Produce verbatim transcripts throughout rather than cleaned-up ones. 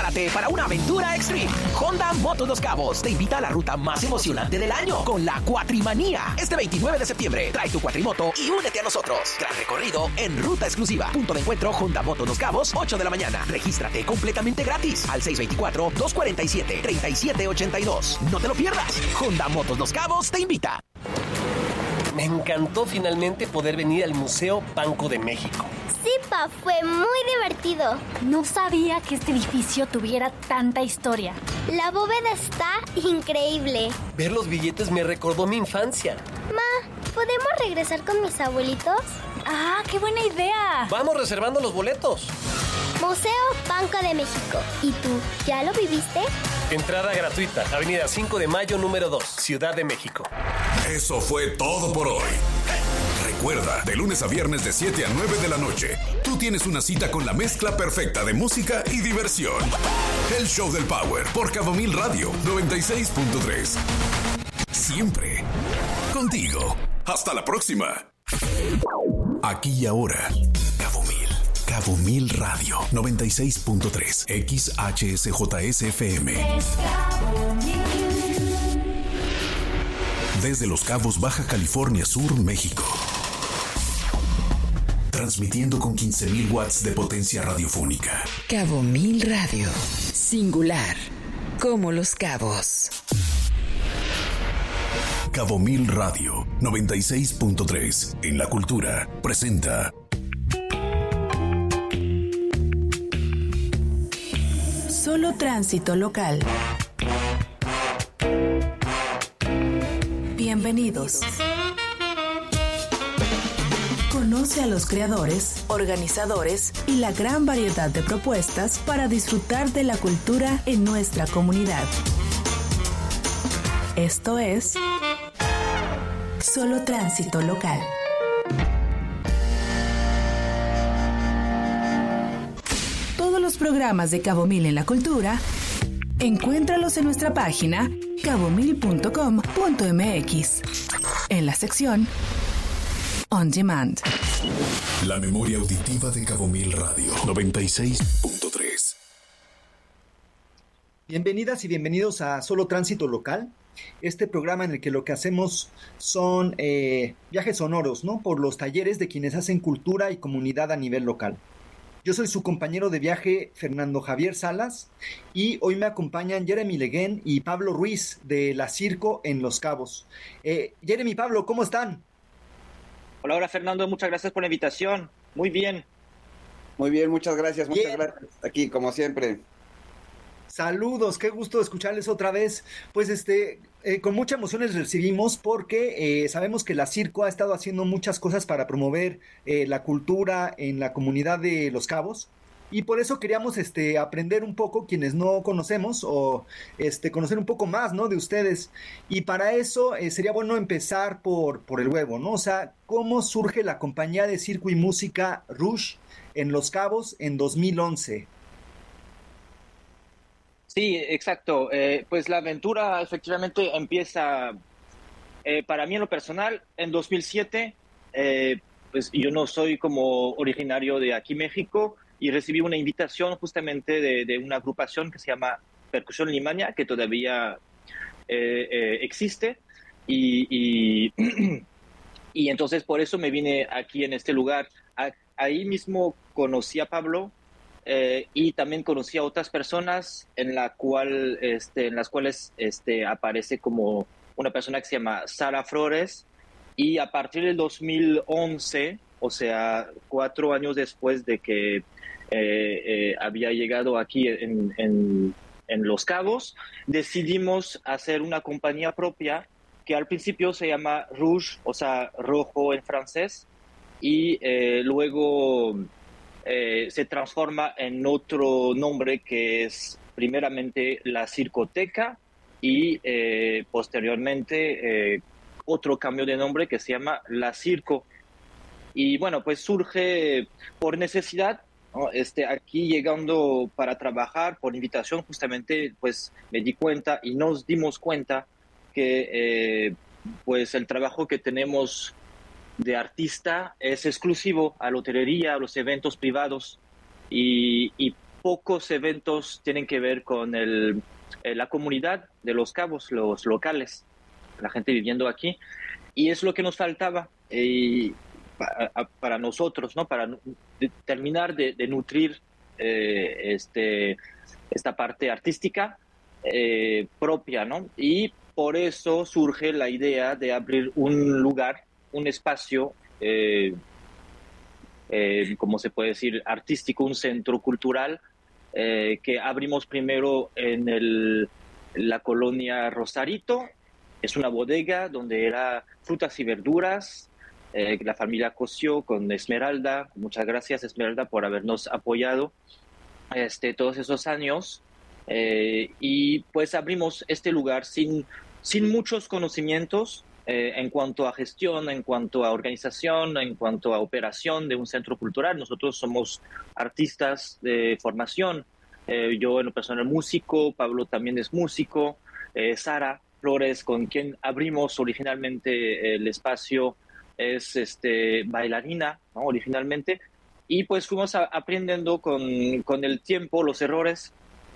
Prepárate para una aventura extreme. Honda Motos Los Cabos te invita a la ruta más emocionante del año con la Cuatrimanía. Este veintinueve de septiembre, trae tu cuatrimoto y únete a nosotros. Gran recorrido en ruta exclusiva. Punto de encuentro Honda Motos Los Cabos, ocho de la mañana. Regístrate completamente gratis al seis dos cuatro, dos cuatro siete, tres siete ocho dos. No te lo pierdas. Honda Motos Los Cabos te invita. Me encantó finalmente poder venir al Museo Banco de México. Sí, pa, fue muy divertido. No sabía que este edificio tuviera tanta historia. La bóveda está increíble. Ver los billetes me recordó mi infancia. Ma, ¿podemos regresar con mis abuelitos? ¡Ah, qué buena idea! Vamos reservando los boletos. Museo Banco de México. ¿Y tú, ya lo viviste? Entrada gratuita, Avenida cinco de mayo, número dos, Ciudad de México. Eso fue todo por hoy. Recuerda, de lunes a viernes de siete a nueve de la noche, tú tienes una cita con la mezcla perfecta de música y diversión. El Show del Power por Cabo Mil Radio noventa y seis punto tres. Siempre contigo. Hasta la próxima. Aquí y ahora, Cabo Mil. Cabo Mil Radio noventa y seis punto tres. X H S J S F M. Desde Los Cabos, Baja California Sur, México. Transmitiendo con quince mil watts de potencia radiofónica. Cabo Mil Radio. Singular. Como Los Cabos. Cabo Mil Radio noventa y seis punto tres. En la cultura presenta Solo tránsito local. Bienvenidos. Conoce a los creadores, organizadores y la gran variedad de propuestas para disfrutar de la cultura en nuestra comunidad. Esto es Solo tránsito local. Todos los programas de Cabo Mil en la cultura, encuéntralos en nuestra página cabo mil punto com punto m x, en la sección On Demand. La memoria auditiva de Cabo Mil Radio noventa y seis punto tres. Bienvenidas y bienvenidos a Solo Tránsito Local, este programa en el que lo que hacemos son eh, viajes sonoros, ¿no? Por los talleres de quienes hacen cultura y comunidad a nivel local. Yo soy su compañero de viaje, Fernando Javier Salas, y hoy me acompañan Jeremy Leguén y Pablo Ruiz de La Circo en Los Cabos. Eh, Jeremy, Pablo, ¿cómo están? Hola, hola Fernando, muchas gracias por la invitación. Muy bien. Muy bien, muchas gracias, muchas Bien. gracias. Aquí, como siempre. Saludos, qué gusto escucharles otra vez. Pues este, eh, con mucha emoción les recibimos porque eh, sabemos que La Circo ha estado haciendo muchas cosas para promover eh, la cultura en la comunidad de Los Cabos. Y por eso queríamos este, aprender un poco, quienes no conocemos, o este, conocer un poco más, ¿no?, de ustedes. Y para eso eh, sería bueno empezar por, por el huevo, ¿no? O sea, ¿cómo surge la compañía de circo y música Rush en Los Cabos en dos mil once? Sí, exacto. Eh, pues la aventura efectivamente empieza, eh, para mí en lo personal, en dos mil siete. Eh, pues yo no soy como originario de aquí, México, y recibí una invitación justamente de, de una agrupación que se llama Percusión Limaña, que todavía eh, eh, existe, y, y, y entonces por eso me vine aquí en este lugar. A, ahí mismo conocí a Pablo, eh, y también conocí a otras personas en, la cual, este, en las cuales este, aparece como una persona que se llama Sara Flores, y a partir del dos mil once, o sea, cuatro años después de que eh, eh, había llegado aquí en, en, en Los Cabos, decidimos hacer una compañía propia que al principio se llama Rouge, o sea, rojo en francés, y eh, luego eh, se transforma en otro nombre que es primeramente La Circoteca y eh, posteriormente eh, otro cambio de nombre que se llama La Circo. Y bueno, pues surge por necesidad, ¿no? Este, aquí llegando para trabajar por invitación, justamente pues me di cuenta y nos dimos cuenta que eh, pues el trabajo que tenemos de artista es exclusivo a la hotelería, a los eventos privados, y, y pocos eventos tienen que ver con el, eh, la comunidad de Los Cabos, los locales, la gente viviendo aquí, y es lo que nos faltaba eh, para, para nosotros, ¿no? Para de, terminar de, de nutrir eh, este, esta parte artística eh, propia, ¿no? Y por eso surge la idea de abrir un lugar, un espacio, eh, eh, como se puede decir, artístico, un centro cultural, eh, que abrimos primero en el, la colonia Rosarito. Es una bodega donde era frutas y verduras, eh, la familia coció con Esmeralda. Muchas gracias, Esmeralda, por habernos apoyado este, todos esos años. Eh, y pues abrimos este lugar sin, sin muchos conocimientos eh, en cuanto a gestión, en cuanto a organización, en cuanto a operación de un centro cultural. Nosotros somos artistas de formación. Eh, yo en lo personal músico, Pablo también es músico, eh, Sara Flores, con quien abrimos originalmente el espacio, es este, bailarina, ¿no? Originalmente, y pues fuimos a, aprendiendo con, con el tiempo los errores,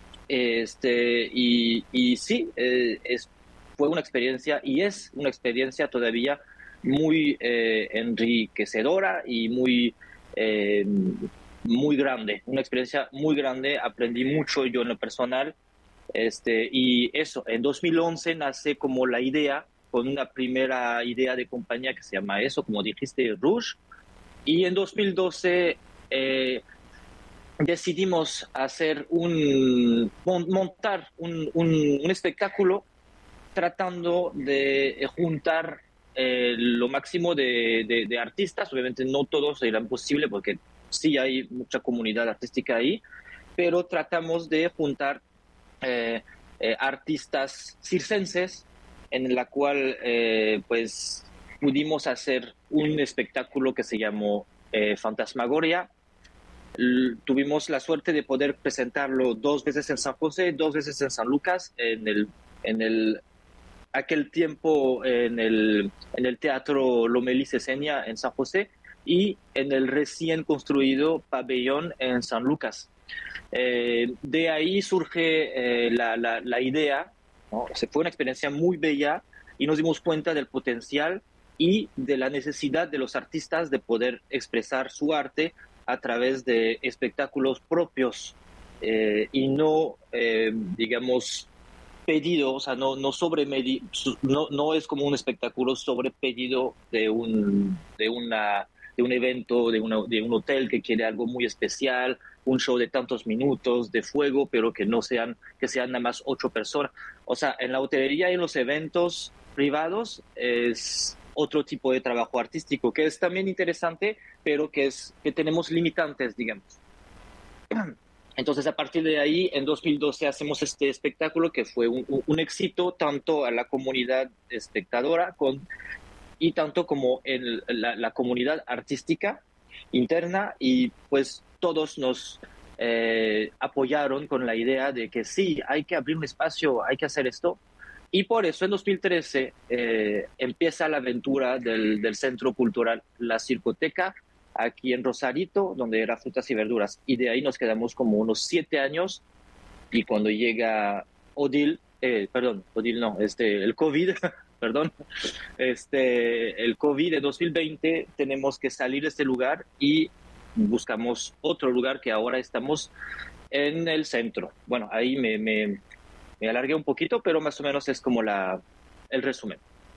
este, y, y sí, eh, es, fue una experiencia, y es una experiencia todavía muy eh, enriquecedora y muy, eh, muy grande, una experiencia muy grande. Aprendí mucho yo en lo personal. Este, y eso, en dos mil once nace como la idea, con una primera idea de compañía que se llama eso, como dijiste, Rouge, y en dos mil doce eh, decidimos hacer un, montar un, un, un espectáculo tratando de juntar eh, lo máximo de, de, de artistas. Obviamente no todos eran posible porque sí hay mucha comunidad artística ahí, pero tratamos de juntar Eh, eh, artistas circenses, en la cual eh, pues pudimos hacer un espectáculo que se llamó eh, Fantasmagoria. L- tuvimos la suerte de poder presentarlo dos veces en San José, dos veces en San Lucas, en el, en el aquel tiempo en el, en el Teatro Lomelí Cesenia en San José, y en el recién construido Pabellón en San Lucas. Eh, de ahí surge eh, la, la, la idea, ¿no? Se fue una experiencia muy bella y nos dimos cuenta del potencial y de la necesidad de los artistas de poder expresar su arte a través de espectáculos propios eh, y no, eh, digamos, pedido, o sea, no, no, sobre no, no es como un espectáculo sobre pedido de un, de una, de un evento, de, una, de un hotel que quiere algo muy especial, un show de tantos minutos de fuego, pero que no sean, que sean nada más ocho personas. O sea, en la hotelería y en los eventos privados es otro tipo de trabajo artístico, que es también interesante, pero que es que tenemos limitantes, digamos. Entonces, a partir de ahí, en dos mil doce hacemos este espectáculo que fue un, un éxito tanto a la comunidad espectadora con, y tanto como en la, la comunidad artística interna, y pues todos nos eh, apoyaron con la idea de que sí, hay que abrir un espacio, hay que hacer esto. Y por eso en dos mil trece eh, empieza la aventura del, del Centro Cultural La Circoteca, aquí en Rosarito, donde era frutas y verduras. Y de ahí nos quedamos como unos siete años. Y cuando llega Odil, eh, perdón, Odil no, este, el COVID, perdón, este, el COVID de dos mil veinte, tenemos que salir de este lugar y buscamos otro lugar, que ahora estamos en el centro. Bueno, ahí me, me, me alargué un poquito, pero más o menos es como la, el resumen.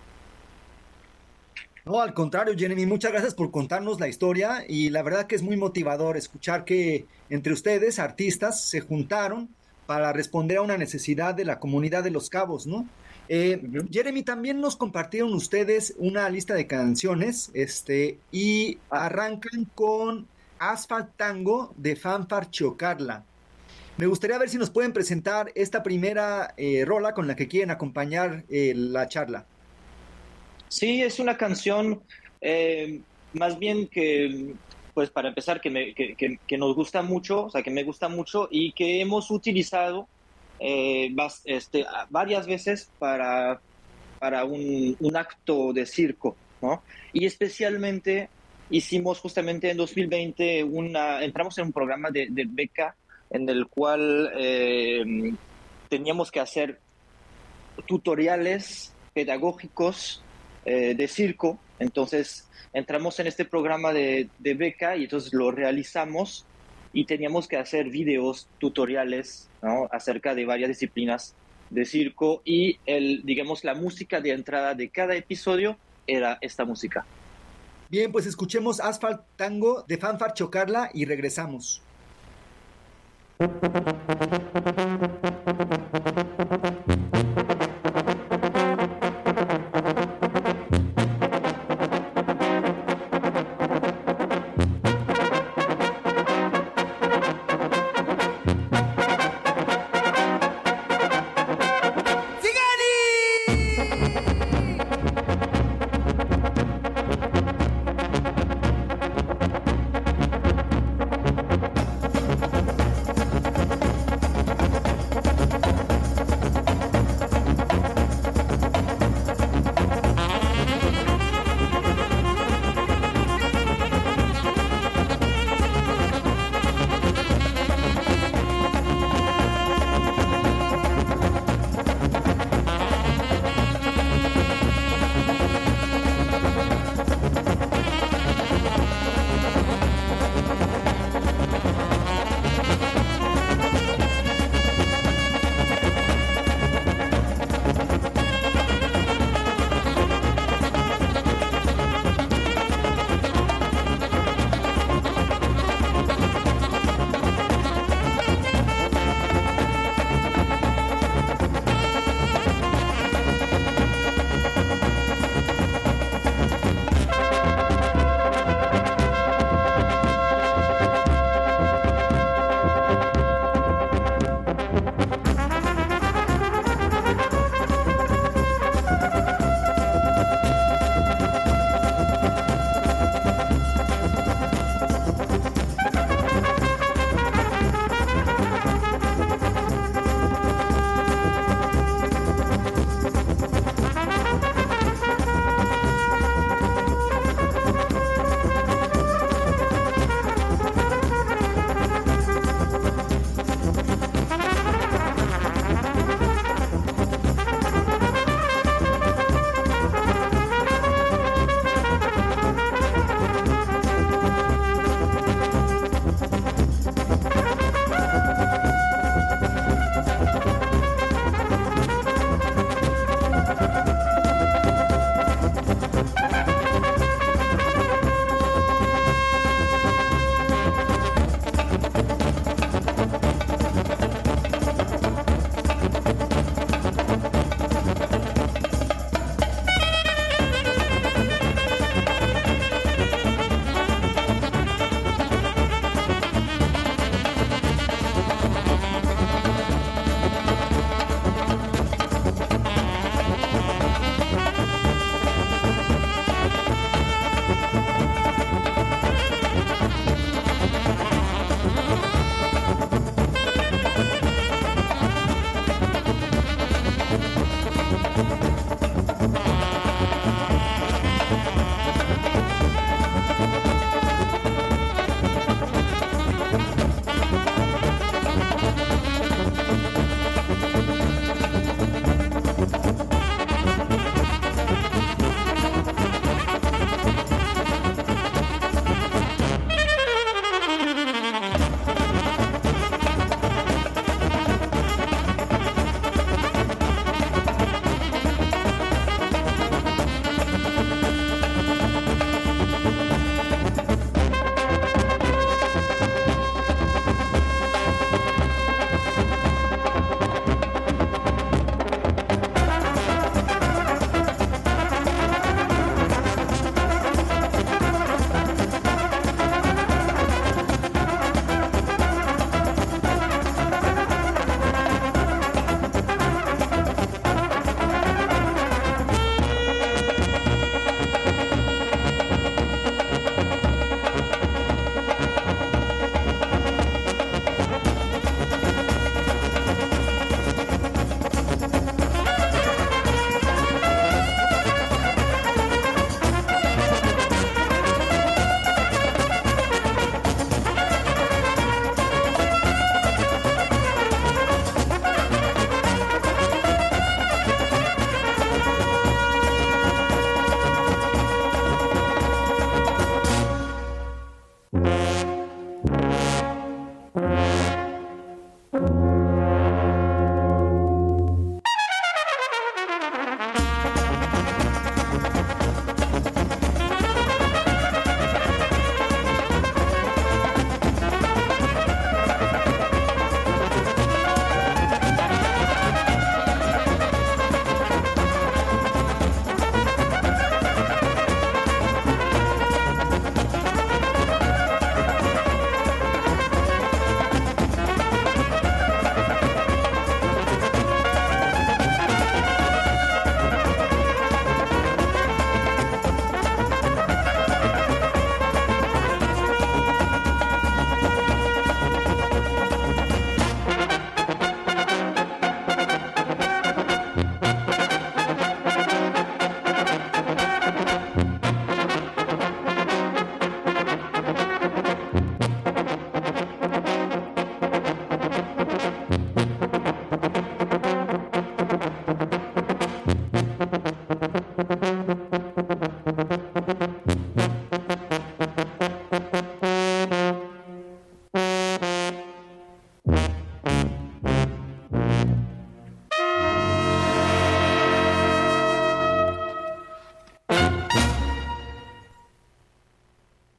No, al contrario, Jeremy, muchas gracias por contarnos la historia, y la verdad que es muy motivador escuchar que entre ustedes, artistas, se juntaron para responder a una necesidad de la comunidad de Los Cabos, ¿no? Eh, uh-huh. Jeremy, también nos compartieron ustedes una lista de canciones, este, y arrancan con Asphalt Tango de Fanfar Chiocarla. Me gustaría ver si nos pueden presentar esta primera eh, rola con la que quieren acompañar eh, la charla. Sí, es una canción eh, más bien que, pues para empezar, que, me, que, que, que nos gusta mucho, o sea, que me gusta mucho y que hemos utilizado eh, bas, este, varias veces para, para un, un acto de circo, ¿no? Y especialmente hicimos justamente en dos mil veinte, una, entramos en un programa de, de beca en el cual eh, teníamos que hacer tutoriales pedagógicos eh, de circo. Entonces entramos en este programa de, de beca y entonces lo realizamos y teníamos que hacer videos tutoriales, ¿no?, acerca de varias disciplinas de circo, y el, digamos, la música de entrada de cada episodio era esta música. Bien, pues escuchemos Asphalt Tango de Fanfar Chocarla y regresamos.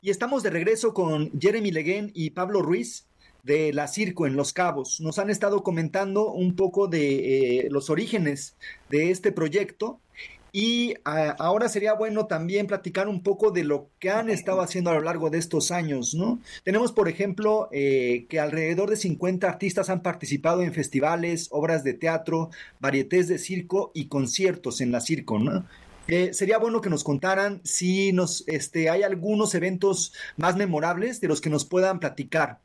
Y estamos de regreso con Jeremy Leguén y Pablo Ruiz de La Circo en Los Cabos. Nos han estado comentando un poco de eh, los orígenes de este proyecto y a, ahora sería bueno también platicar un poco de lo que han estado haciendo a lo largo de estos años, ¿no? Tenemos, por ejemplo, eh, que alrededor de cincuenta artistas han participado en festivales, obras de teatro, varietés de circo y conciertos en La Circo, ¿no? Eh, sería bueno que nos contaran si nos, este, hay algunos eventos más memorables de los que nos puedan platicar.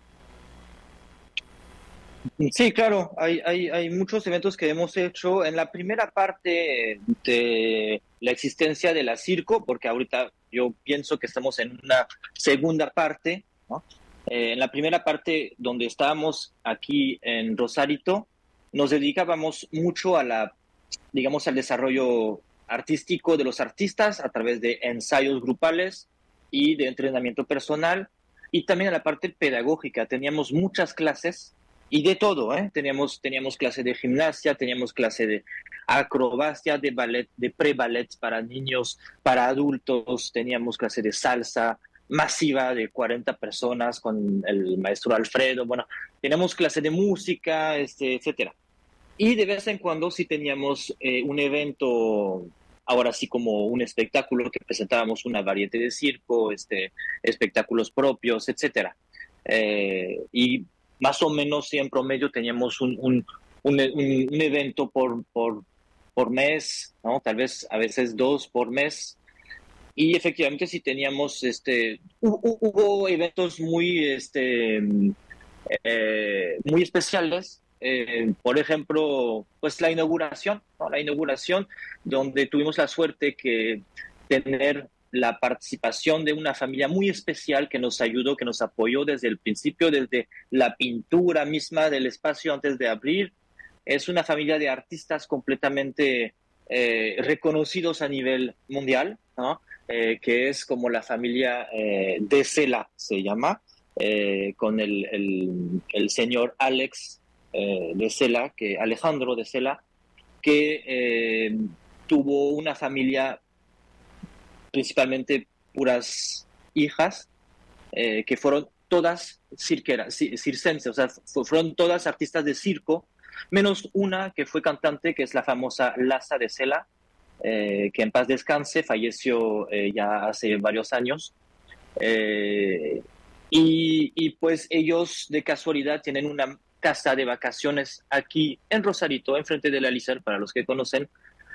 Sí, claro, hay, hay, hay muchos eventos que hemos hecho en la primera parte de la existencia de La Circo, porque ahorita yo pienso que estamos en una segunda parte, ¿no? Eh, en la primera parte donde estábamos aquí en Rosarito, nos dedicábamos mucho a la, digamos, al desarrollo artístico de los artistas a través de ensayos grupales y de entrenamiento personal, y también a la parte pedagógica. Teníamos muchas clases y de todo, ¿eh? Teníamos, teníamos clase de gimnasia, teníamos clase de acrobacia, de ballet, de pre-ballet para niños, para adultos, teníamos clase de salsa masiva de cuarenta personas con el maestro Alfredo, bueno, teníamos clase de música, este, etcétera. Y de vez en cuando sí teníamos eh, un evento, ahora sí como un espectáculo que presentábamos una variedad de circo, este, espectáculos propios, etcétera. Eh, y más o menos sí, en promedio teníamos un, un, un, un, un evento por, por, por mes, ¿no? Tal vez a veces dos por mes. Y efectivamente sí teníamos, este, hubo, hubo eventos muy, este, eh, muy especiales. Eh, por ejemplo, pues la inauguración, ¿no? La inauguración donde tuvimos la suerte que tener la participación de una familia muy especial que nos ayudó, que nos apoyó desde el principio, desde la pintura misma del espacio antes de abrir. Es una familia de artistas completamente eh, reconocidos a nivel mundial, ¿no? Eh, que es como la familia eh, de Sela, se llama, eh, con el, el, el señor Alex Eh, de Sela, que Alejandro de Sela, que eh, tuvo una familia principalmente puras hijas, eh, que fueron todas cirqueras, circenses, o sea, fueron todas artistas de circo, menos una que fue cantante, que es la famosa Laza de Sela, eh, que en paz descanse, falleció eh, ya hace varios años. Eh, y, y pues ellos de casualidad tienen una casa de vacaciones aquí en Rosarito, enfrente de la Elísar, para los que conocen,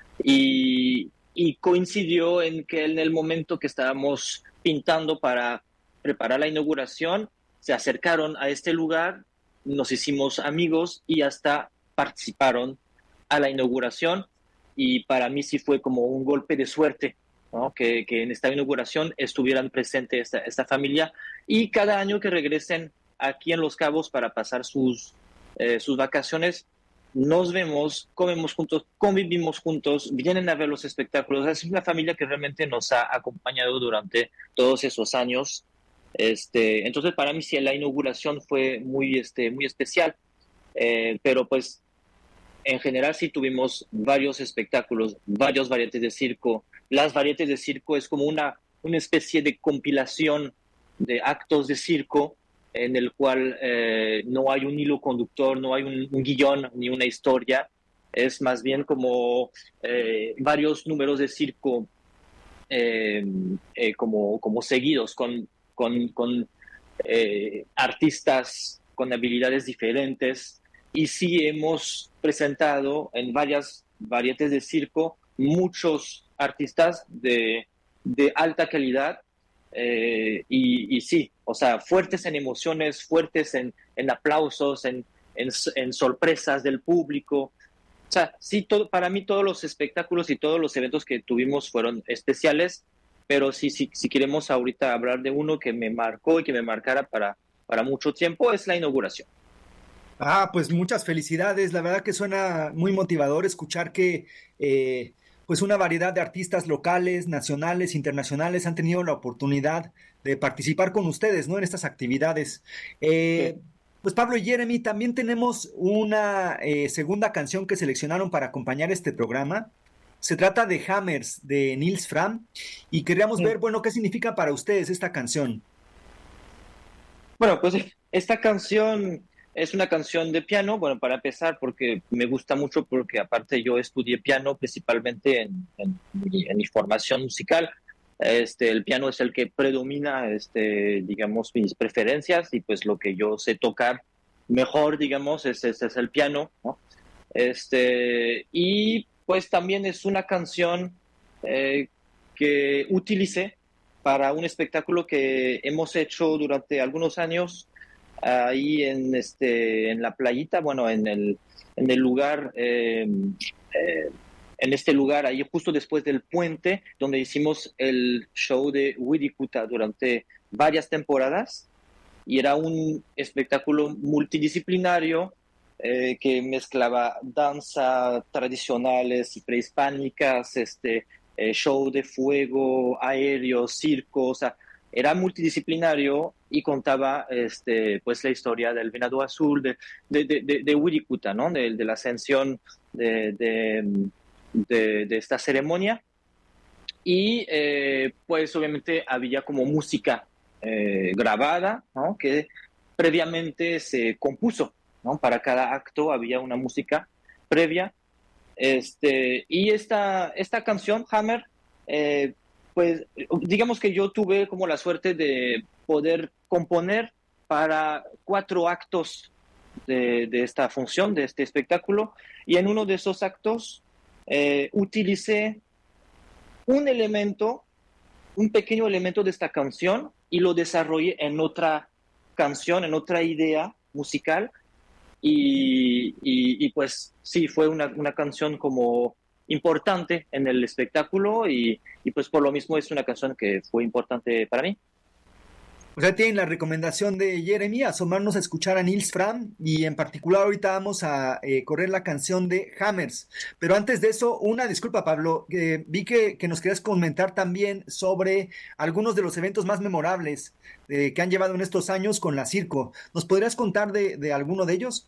y, y coincidió en que en el momento que estábamos pintando para preparar la inauguración, se acercaron a este lugar, nos hicimos amigos y hasta participaron a la inauguración, y para mí sí fue como un golpe de suerte, ¿no? que, que en esta inauguración estuvieran presentes esta, esta familia, y cada año que regresen aquí en Los Cabos para pasar sus, eh, sus vacaciones, nos vemos, comemos juntos, convivimos juntos, vienen a ver los espectáculos. Es una familia que realmente nos ha acompañado durante todos esos años. Este, entonces, para mí sí, la inauguración fue muy, este, muy especial, eh, pero pues en general sí tuvimos varios espectáculos, varios varietés de circo. Las varietés de circo es como una, una especie de compilación de actos de circo en el cual eh, no hay un hilo conductor, no hay un, un guión ni una historia. Es más bien como eh, varios números de circo eh, eh, como, como seguidos con, con, con eh, artistas con habilidades diferentes. Y sí hemos presentado en varias varietés de circo muchos artistas de, de alta calidad. Eh, y, y sí, o sea, fuertes en emociones, fuertes en, en aplausos, en, en, en sorpresas del público. O sea, sí, todo, para mí todos los espectáculos y todos los eventos que tuvimos fueron especiales, pero sí, sí, si queremos ahorita hablar de uno que me marcó y que me marcara para, para mucho tiempo, es la inauguración. Ah, pues muchas felicidades. La verdad que suena muy motivador escuchar que eh, pues una variedad de artistas locales, nacionales, internacionales han tenido la oportunidad de participar con ustedes, ¿no? En estas actividades. Eh, sí. Pues Pablo y Jeremy, también tenemos una eh, segunda canción que seleccionaron para acompañar este programa. Se trata de Hammers, de Nils Fram, y queríamos Sí. ver, bueno, qué significa para ustedes esta canción. Bueno, pues esta canción es una canción de piano, bueno, para empezar, porque me gusta mucho, porque aparte yo estudié piano principalmente en, en mi, en mi formación musical. Este, el piano es el que predomina, este, digamos, mis preferencias y pues lo que yo sé tocar mejor, digamos, es, es, es el piano, ¿no? Este, y pues también es una canción eh, que utilicé para un espectáculo que hemos hecho durante algunos años ahí en, este, en la playita, bueno, en el, en el lugar, eh, eh, en este lugar, ahí justo después del puente, donde hicimos el show de Wirikuta durante varias temporadas, y era un espectáculo multidisciplinario eh, que mezclaba danza tradicionales y prehispánicas, este, eh, show de fuego, aéreo, circo, o sea, era multidisciplinario y contaba este, pues la historia del venado azul, de, de, de, de, de Wirikuta, ¿no? De, de la ascensión de, de, de, de esta ceremonia. Y eh, pues obviamente había como música eh, grabada, ¿no? Que previamente se compuso, ¿no? Para cada acto había una música previa. Este, y esta, esta canción, Hammer, eh, pues digamos que yo tuve como la suerte de poder componer para cuatro actos de, de esta función, de este espectáculo, y en uno de esos actos eh, utilicé un elemento, un pequeño elemento de esta canción y lo desarrollé en otra canción, en otra idea musical, y, y, y pues sí, fue una, una canción como importante en el espectáculo y, y pues por lo mismo es una canción que fue importante para mí. O sea, tienen la recomendación de Jeremy, asomarnos a escuchar a Nils Fram, y en particular ahorita vamos a eh, correr la canción de Hammers. Pero antes de eso, una disculpa, Pablo, eh, vi que, que nos querías comentar también sobre algunos de los eventos más memorables eh, que han llevado en estos años con la Circo. ¿Nos podrías contar de, de alguno de ellos?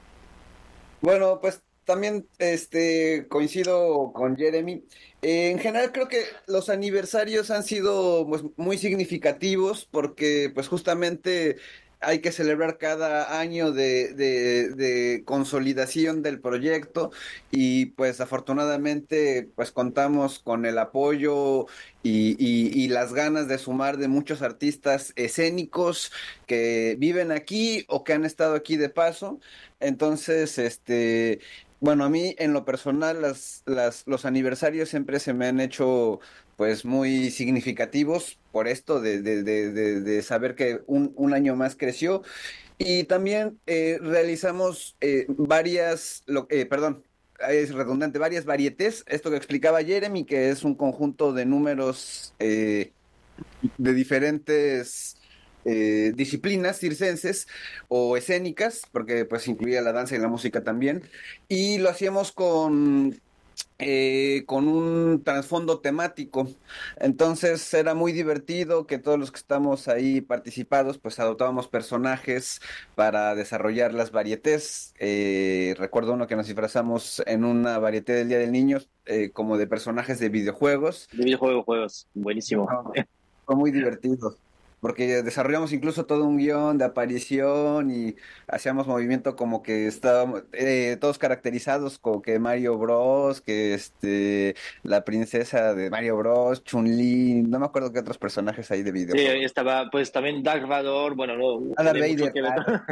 Bueno, pues también este, coincido con Jeremy. Eh, en general creo que los aniversarios han sido pues, muy significativos porque pues justamente hay que celebrar cada año de, de, de consolidación del proyecto y pues afortunadamente pues contamos con el apoyo y, y, y las ganas de sumar de muchos artistas escénicos que viven aquí o que han estado aquí de paso. Entonces, este, bueno, a mí en lo personal las, las, los aniversarios siempre se me han hecho pues muy significativos por esto de, de, de, de, de saber que un, un año más creció y también eh, realizamos eh, varias, lo, eh, perdón, es redundante, varias varietés, esto que explicaba Jeremy, que es un conjunto de números eh, de diferentes eh, disciplinas circenses o escénicas, porque pues incluía la danza y la música también, y lo hacíamos con eh, con un trasfondo temático. Entonces era muy divertido que todos los que estamos ahí participados, pues adoptábamos personajes para desarrollar las varietés. Eh, recuerdo uno que nos disfrazamos en una varieté del Día del Niño, eh, como de personajes de videojuegos. De videojuegos, juegos, buenísimo. No, fue muy divertido. Porque desarrollamos incluso todo un guión de aparición y hacíamos movimiento como que estábamos eh, todos caracterizados como que Mario Bros, que este la princesa de Mario Bros, Chun-Li, no me acuerdo qué otros personajes hay de Sí, videojuegos. ahí estaba pues también Darth Vader, bueno, no, Ah, Darth tiene mucho Vader, que ver. claro.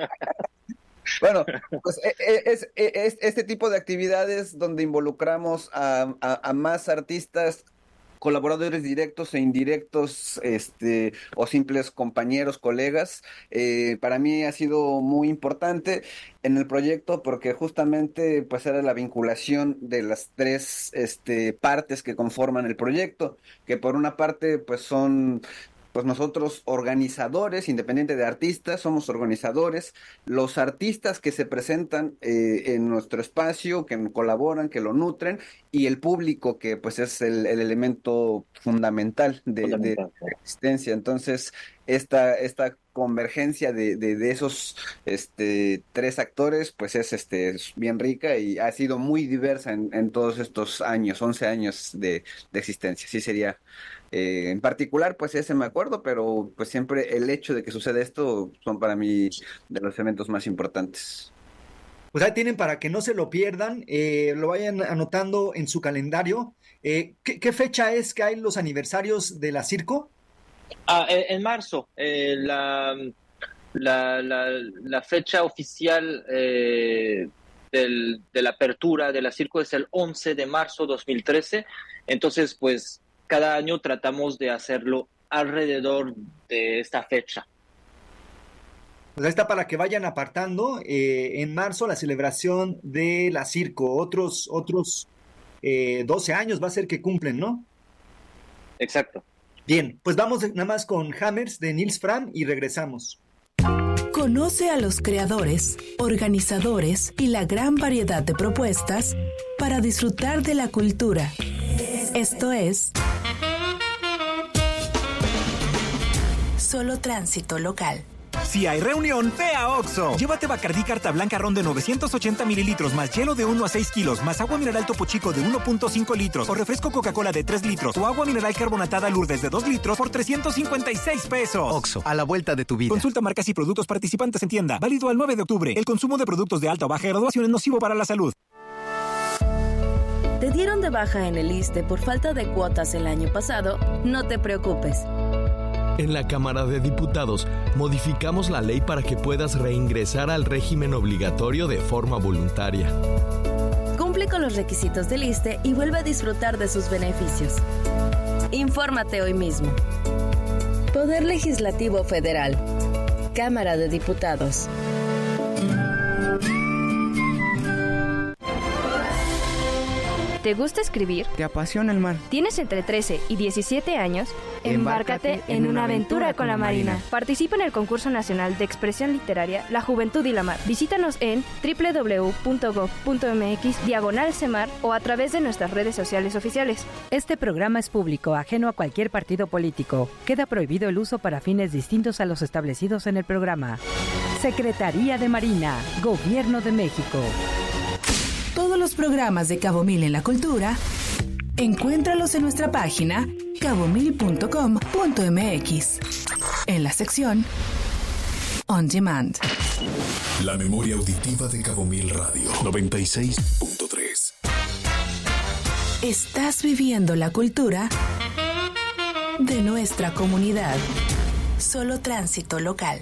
Bueno, pues e- e- es, e- es este tipo de actividades donde involucramos a, a- a más artistas, colaboradores directos e indirectos, este, o simples compañeros, colegas. Eh, para mí ha sido muy importante en el proyecto porque justamente pues era la vinculación de las tres, este, partes que conforman el proyecto, que por una parte pues son pues nosotros organizadores, independiente de artistas, somos organizadores, los artistas que se presentan eh, en nuestro espacio, que colaboran, que lo nutren, y el público que pues es el, el elemento fundamental de, fundamental. de la existencia. Entonces, esta, esta convergencia de, de, de esos este, tres actores, pues es, este, es bien rica y ha sido muy diversa en, en todos estos años, once años de, de existencia. Sí sería, eh, en particular, pues ese me acuerdo, pero pues siempre el hecho de que suceda esto son para mí de los eventos más importantes. Pues ahí tienen para que no se lo pierdan, eh, lo vayan anotando en su calendario. Eh, ¿qué, ¿Qué fecha es que hay los aniversarios de la Circo? Ah, en marzo, eh, la, la, la, la fecha oficial eh, del, de la apertura de la Circo es el once de marzo dos mil trece, entonces pues cada año tratamos de hacerlo alrededor de esta fecha. Pues ahí está para que vayan apartando, eh, en marzo la celebración de la Circo, otros, otros eh, doce años va a ser que cumplen, ¿no? Exacto. Bien, pues vamos nada más con Hammers de Nils Fram y regresamos. Conoce a los creadores, organizadores y la gran variedad de propuestas para disfrutar de la cultura. Esto es Solo Tránsito Local. Si hay reunión, ve a Oxxo. Llévate Bacardí Carta Blanca Ron de novecientos ochenta mililitros, más hielo de uno a seis kilos, más agua mineral Topo Chico de uno punto cinco litros, o refresco Coca-Cola de tres litros, o agua mineral carbonatada Lourdes de dos litros por trescientos cincuenta y seis pesos. Oxxo, a la vuelta de tu vida. Consulta marcas y productos participantes en tienda. Válido al nueve de octubre. El consumo de productos de alta o baja graduación es nocivo para la salud. ¿Te dieron de baja en el ISSSTE por falta de cuotas el año pasado? No te preocupes. En la Cámara de Diputados modificamos la ley para que puedas reingresar al régimen obligatorio de forma voluntaria. Cumple con los requisitos del ISSSTE y vuelve a disfrutar de sus beneficios. Infórmate hoy mismo. Poder Legislativo Federal. Cámara de Diputados. ¿Te gusta escribir? ¿Te apasiona el mar? ¿Tienes entre trece y diecisiete años? Embárcate, Embárcate en, en una aventura, aventura con la Marina. Marina. Participa en el concurso nacional de expresión literaria La Juventud y la Mar. Visítanos en doble u doble u doble u punto gob punto eme equis diagonal Semar o a través de nuestras redes sociales oficiales. Este programa es público, ajeno a cualquier partido político. Queda prohibido el uso para fines distintos a los establecidos en el programa. Secretaría de Marina, Gobierno de México. Todos los programas de Cabo Mil en la Cultura, encuéntralos en nuestra página cabo mil punto com punto eme equis, en la sección On Demand. La memoria auditiva de Cabo Mil Radio noventa y seis punto tres. Estás viviendo la cultura de nuestra comunidad. Solo Tránsito Local.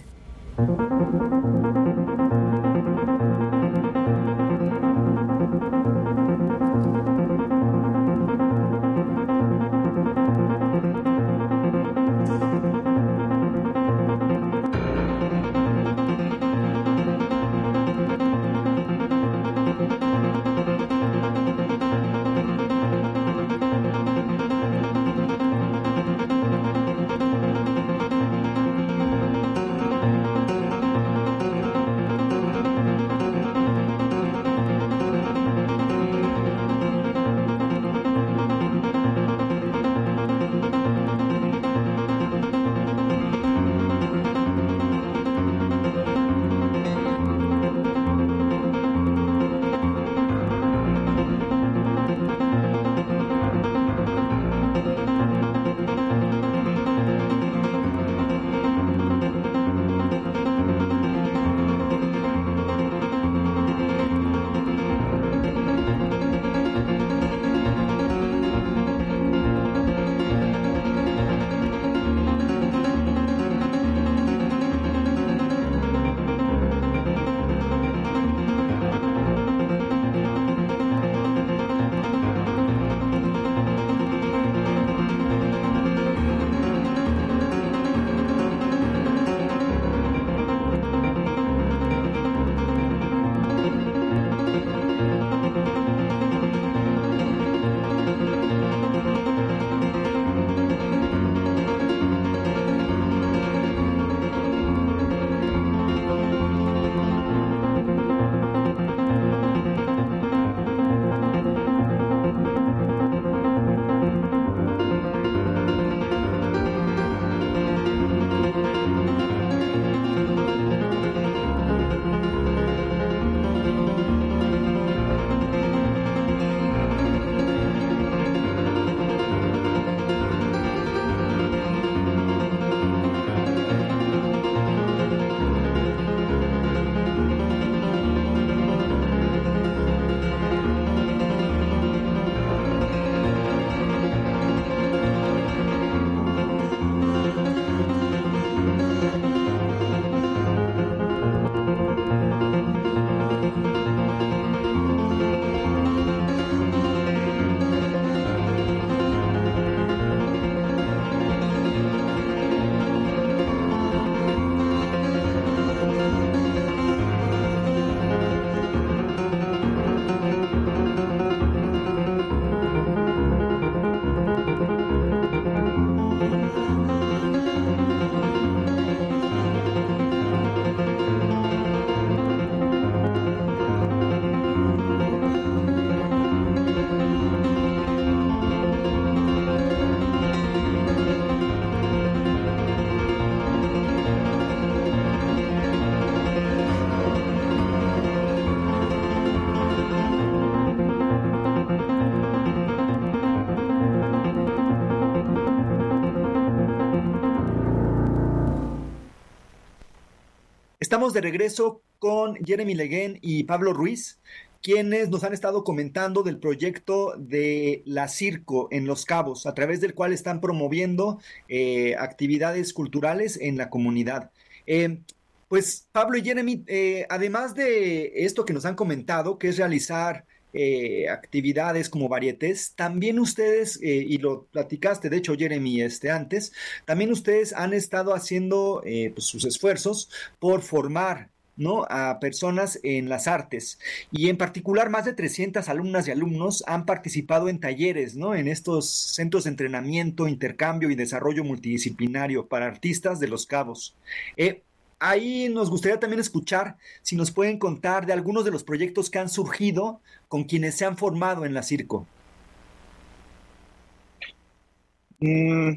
estamos de regreso con Jeremy Leguén y Pablo Ruiz, quienes nos han estado comentando del proyecto de La Circo en Los Cabos, a través del cual están promoviendo eh, actividades culturales en la comunidad. Eh, pues Pablo y Jeremy, eh, además de esto que nos han comentado, que es realizar eh, actividades como varietés, también ustedes, eh, y lo platicaste, de hecho Jeremy, este, antes, también ustedes han estado haciendo eh, pues, sus esfuerzos por formar, ¿no?, a personas en las artes, y en particular más de trescientas alumnas y alumnos han participado en talleres, ¿no?, en estos centros de entrenamiento, intercambio y desarrollo multidisciplinario para artistas de Los Cabos. Eh, ahí nos gustaría también escuchar si nos pueden contar de algunos de los proyectos que han surgido con quienes se han formado en La Circo. Mm,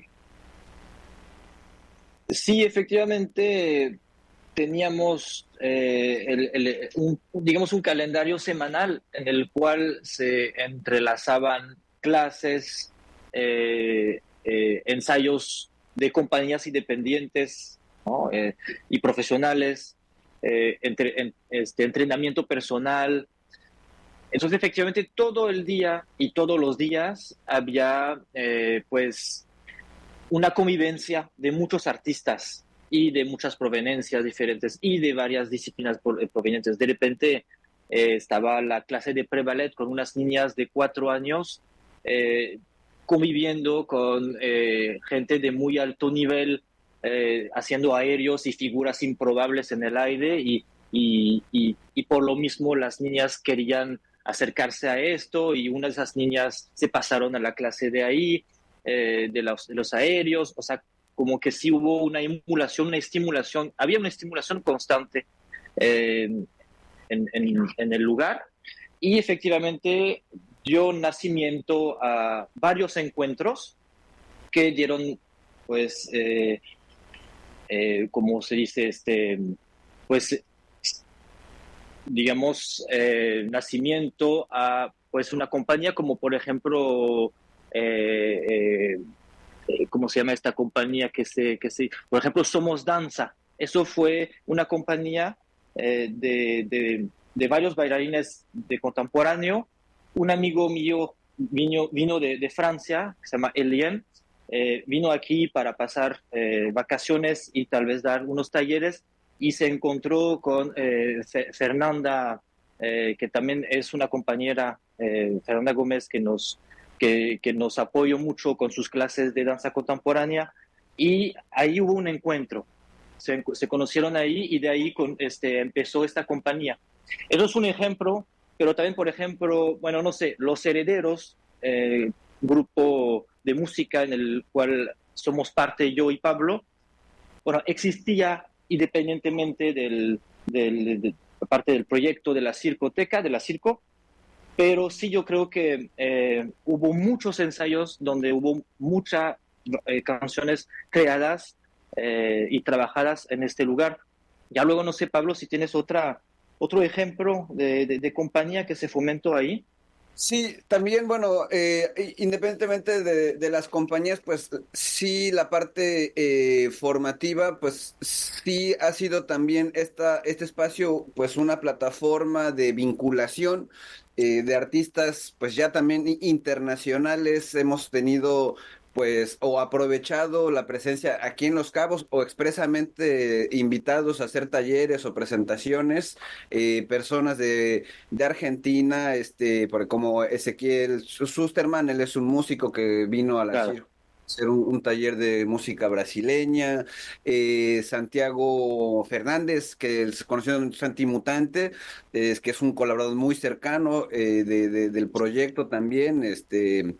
sí, efectivamente teníamos eh, el, el, un, digamos un calendario semanal en el cual se entrelazaban clases, eh, eh, ensayos de compañías independientes, ¿no?, eh, y profesionales, eh, entre, en, este, entrenamiento personal. Entonces, efectivamente, todo el día y todos los días había eh, pues una convivencia de muchos artistas y de muchas proveniencias diferentes y de varias disciplinas provenientes. De repente eh, estaba la clase de pre-ballet con unas niñas de cuatro años eh, conviviendo con eh, gente de muy alto nivel, eh, haciendo aéreos y figuras improbables en el aire, y, y, y, y por lo mismo las niñas querían acercarse a esto, y una de esas niñas se pasaron a la clase de ahí, eh, de, los, de los aéreos. O sea, como que sí hubo una emulación, una estimulación, había una estimulación constante eh, en, en, en el lugar, y efectivamente dio nacimiento a varios encuentros que dieron, pues, eh, eh, como se dice, este, pues, digamos, eh, nacimiento a, pues, una compañía como, por ejemplo, eh, eh, ¿cómo se llama esta compañía que se, que se, por ejemplo, Somos Danza? Eso fue una compañía eh, de, de, de varios bailarines de contemporáneo. Un amigo mío vino, vino de, de Francia, que se llama Elien, eh, vino aquí para pasar eh, vacaciones y tal vez dar unos talleres, y se encontró con eh, Fernanda, eh, que también es una compañera, eh, Fernanda Gómez, que nos, que, que nos apoyó mucho con sus clases de danza contemporánea, y ahí hubo un encuentro. Se, se conocieron ahí, y de ahí con, este, empezó esta compañía. Eso es un ejemplo, pero también, por ejemplo, bueno, no sé, Los Herederos, eh, grupo de música en el cual somos parte yo y Pablo, bueno, existía independientemente del, del, de parte del proyecto de la circoteca, de la circo, pero sí yo creo que eh, hubo muchos ensayos donde hubo muchas eh, canciones creadas eh, y trabajadas en este lugar. Ya luego no sé, Pablo, si tienes otra, otro ejemplo de, de, de compañía que se fomentó ahí. Sí, también, bueno, eh, independientemente de, de las compañías, pues sí, la parte eh, formativa, pues sí ha sido también esta, este espacio, pues una plataforma de vinculación eh, de artistas, pues ya también internacionales. Hemos tenido, pues, o aprovechado la presencia aquí en Los Cabos, o expresamente invitados a hacer talleres o presentaciones, eh, personas de, de Argentina, este, por, como Ezequiel Susterman. Él es un músico que vino a la Claro. circo a hacer un, un taller de música brasileña. eh, Santiago Fernández, que se conoció en Santi Mutante, es que es un colaborador muy cercano eh, de, de, del proyecto también, este...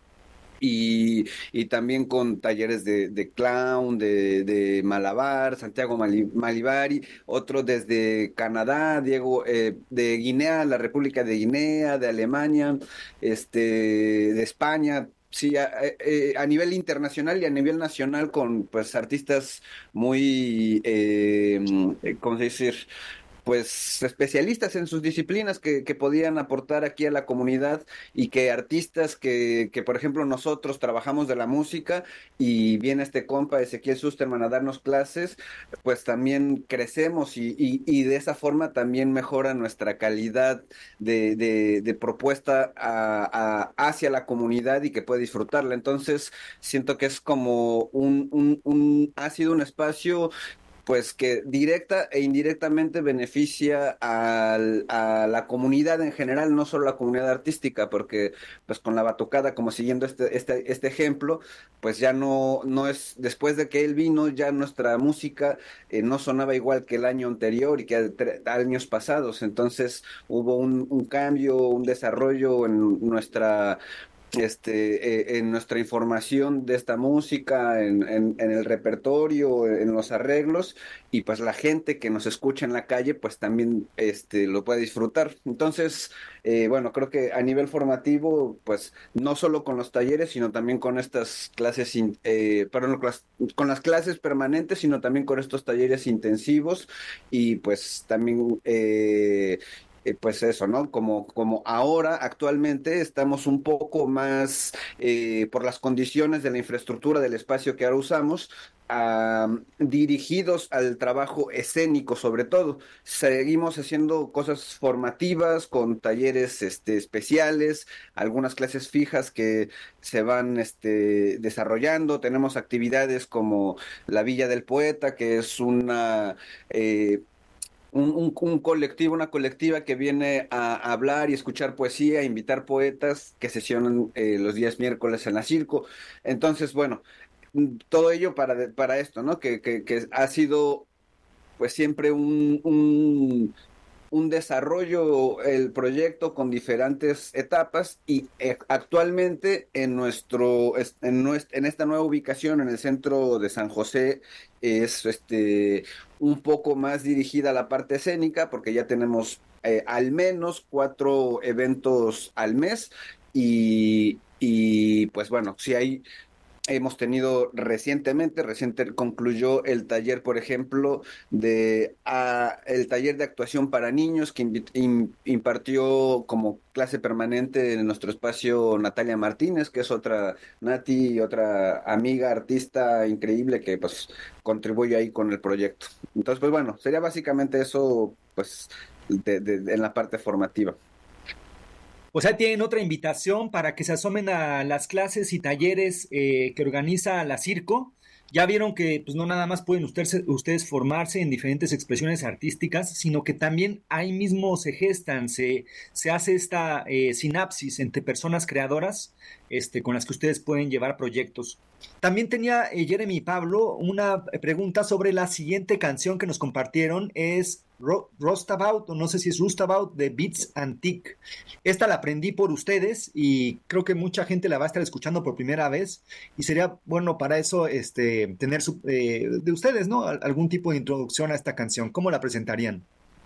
Y, y también con talleres de, de clown, de, de malabar, Santiago Mali- Malibari, otro desde Canadá, Diego, eh, de Guinea, la República de Guinea, de Alemania, este, de España. Sí, a, eh, a nivel internacional y a nivel nacional, con pues artistas muy, eh, ¿cómo se dice? pues especialistas en sus disciplinas que, que podían aportar aquí a la comunidad y que artistas que, que, por ejemplo, nosotros trabajamos de la música y viene este compa Ezequiel Susterman a darnos clases, pues también crecemos y, y, y de esa forma también mejora nuestra calidad de, de, de propuesta a, a, hacia la comunidad y que puede disfrutarla. Entonces, siento que es como un, un, un ha sido un espacio pues que directa e indirectamente beneficia al, a la comunidad en general, no solo la comunidad artística, porque pues con la batucada, como siguiendo este, este, este ejemplo, pues ya no, no es, después de que él vino, ya nuestra música eh, no sonaba igual que el año anterior y que años pasados, entonces hubo un, un cambio, un desarrollo en nuestra este, eh, en nuestra información de esta música, en, en, en el repertorio, en los arreglos, y pues la gente que nos escucha en la calle, pues también este, lo puede disfrutar. Entonces, eh, bueno, creo que a nivel formativo, pues no solo con los talleres, sino también con estas clases, eh, perdón, con las clases permanentes, sino también con estos talleres intensivos, y pues también... Eh, Eh, pues eso, ¿no? Como, como ahora, actualmente, estamos un poco más, eh, por las condiciones de la infraestructura del espacio que ahora usamos, uh, dirigidos al trabajo escénico sobre todo. Seguimos haciendo cosas formativas con talleres este, especiales, algunas clases fijas que se van este, desarrollando. Tenemos actividades como la Villa del Poeta, que es una... Eh, Un, un, un colectivo, una colectiva que viene a hablar y escuchar poesía, invitar poetas que sesionan eh, los días miércoles en la Circo. Entonces, bueno, todo ello para, para esto, ¿no? Que, que, que ha sido pues siempre un, un, un desarrollo, el proyecto con diferentes etapas, y eh, actualmente en nuestro, en nuestra, en esta nueva ubicación en el centro de San José, es este un poco más dirigida a la parte escénica, porque ya tenemos eh, al menos cuatro eventos al mes, y, y pues bueno, si hay... Hemos tenido recientemente, reciente concluyó el taller, por ejemplo, de a, el taller de actuación para niños que invit, in, impartió como clase permanente en nuestro espacio Natalia Martínez, que es otra Nati y otra amiga artista increíble que pues contribuye ahí con el proyecto. Entonces, pues bueno, sería básicamente eso, pues, de, de, de, en la parte formativa. O sea, tienen otra invitación para que se asomen a las clases y talleres eh, que organiza la Circo. Ya vieron que pues no nada más pueden ustedes, ustedes formarse en diferentes expresiones artísticas, sino que también ahí mismo se gestan, se, se hace esta eh, sinapsis entre personas creadoras este, con las que ustedes pueden llevar proyectos. También tenía eh, Jeremy y Pablo una pregunta sobre la siguiente canción que nos compartieron, es Ro- Roustabout, o no sé si es Roustabout, de Beats Antique. Esta la aprendí por ustedes y creo que mucha gente la va a estar escuchando por primera vez, y sería bueno para eso este, tener su, eh, de ustedes, ¿no? Algún tipo de introducción a esta canción. ¿Cómo la presentarían?